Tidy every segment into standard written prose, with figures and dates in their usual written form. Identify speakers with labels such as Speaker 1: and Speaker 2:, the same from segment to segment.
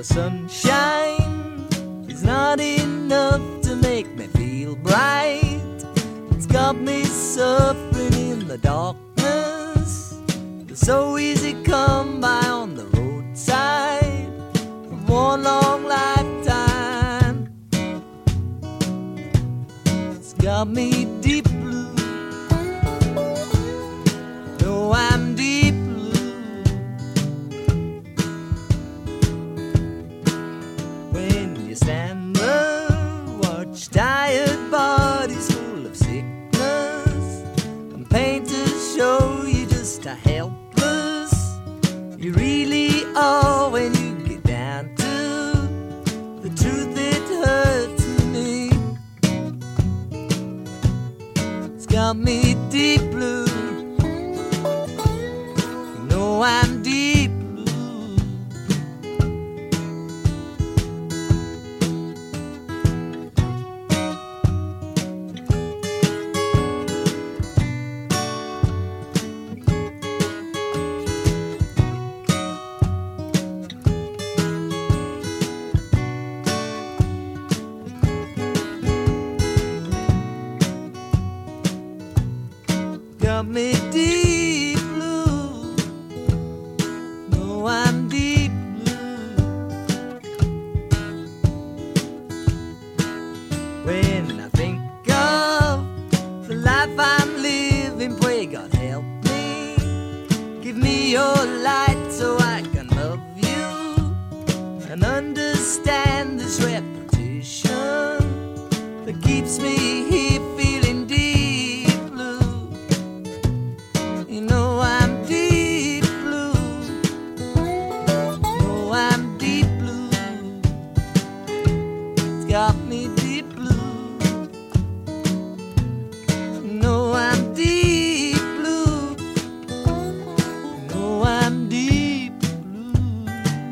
Speaker 1: the sunshine is not enough to make me feel bright. It's got me suffering in the darkness. It's so easy come by on the roadside of one long lifetime. It's got me deep blue. No, I'm deep blue. When you stand there, watch tired bodies full of sickness, and painters show you just how helpless you really are when you get down to the truth. It hurts me. It's got me deep blue. You know I'm deep blue. Got me deep blue. No, I'm deep blue. When I think of the life I'm living, pray God help me. Give me your light so I can love you and understand this repetition that keeps me here feeling deep blue. You know I'm deep blue. No, I'm deep blue. It's got me deep blue. No, I'm deep blue. No, I'm deep blue.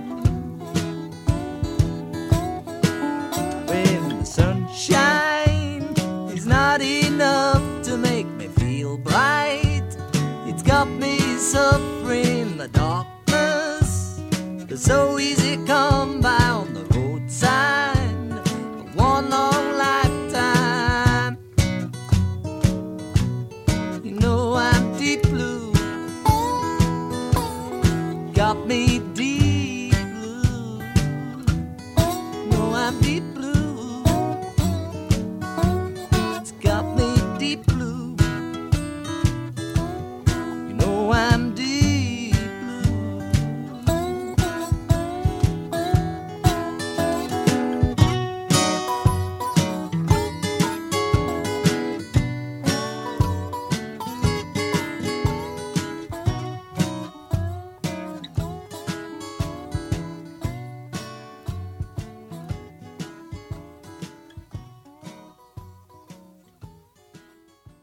Speaker 1: When the sunshine is not enough to make me feel bright, it's got me suffering in the darkness. It's so easy come by on the roadside of one long lifetime. You know I'm deep blue. Got me